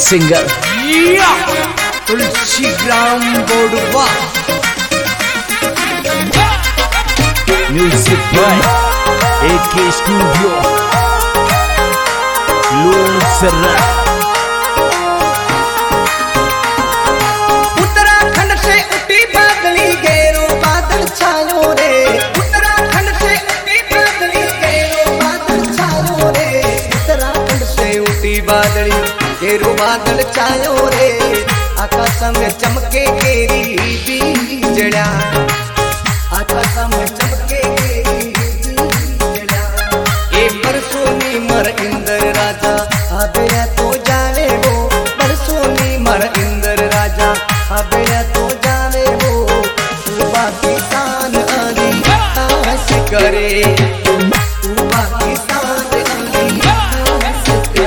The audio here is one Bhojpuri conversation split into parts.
सिंगर तुलसीग्राम बोडवा, म्यूजिक बाय एके स्टूडियो लूसरा। उत्तराखंड से उठी बादली गैरो बादल छायो रे, उत्तराखंड से उठी बादली गैरो बादल छायो रे, उत्तराखंड से उठी बादली गैरो बादल छायो रे, आकाश में चमके केरी बीजड़ा, आकाश में चमके केरी बीजड़ा। एक बरसोनी मर इंद्र राजा आबेया तो जाने वो, बरसोनी मर इंद्र राजा आबेया तो जाने वो, बाकी शान आदि आस करे, बाकी शान आदि आस करे।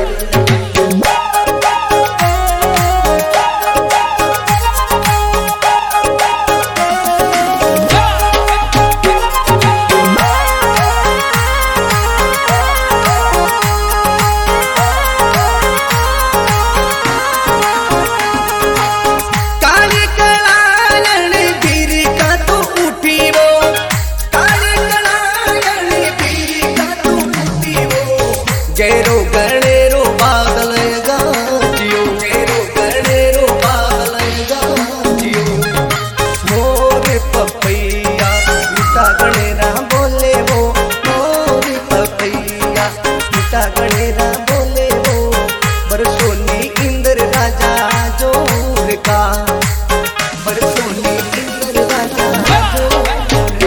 गैरो गणेरो बादल गाजियो, गैरो गणेरो बादल गाजियो, मोर पपैया मीठा गणेरा बोले वो, मोर पपैया मीठा गणेरा बोले वो, बरसोनी इंद्र राजा जोर का, बरसोनी इंद्र राजा जोर का।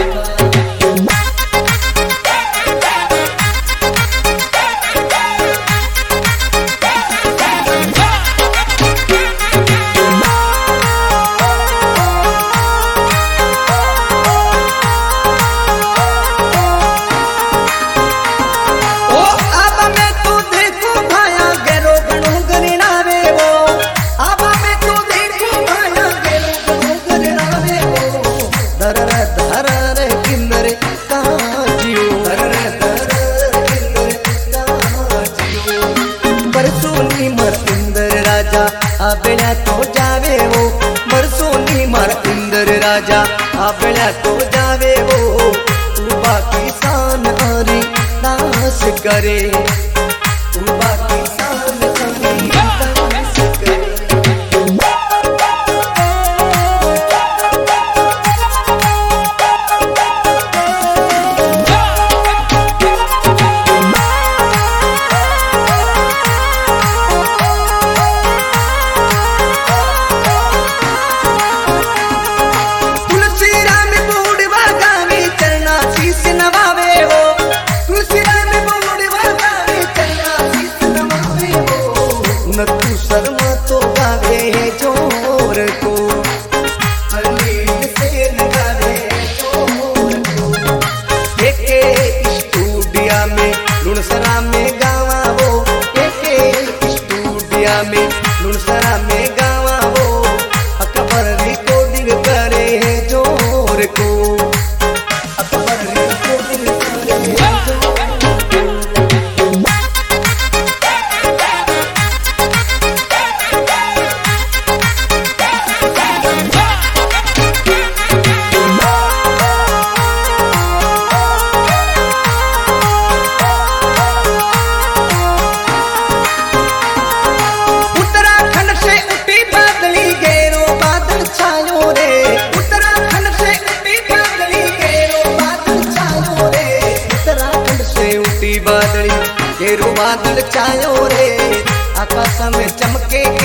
बरसोनी मर इंद्र राजा आबेला तो जावे वो, बरसोनी मर इंद्र राजा आबेला तो जावे वो, बाकी शान हरी दास करे, बाकी शान हरी दास करे। तू शर्मा तो गावे जोर को, अलीन से लगावे जोर को, एके स्टूडिया में लुणसरा में गावा वो, एके स्टूडिया में लुणसरा में गावा वो, अकबर रिकॉर्डिंग करे जोर को, अकबर रिकॉर्डिंग करे जोर को। बादली गैरो बादल छायो रे, आकाश में चमके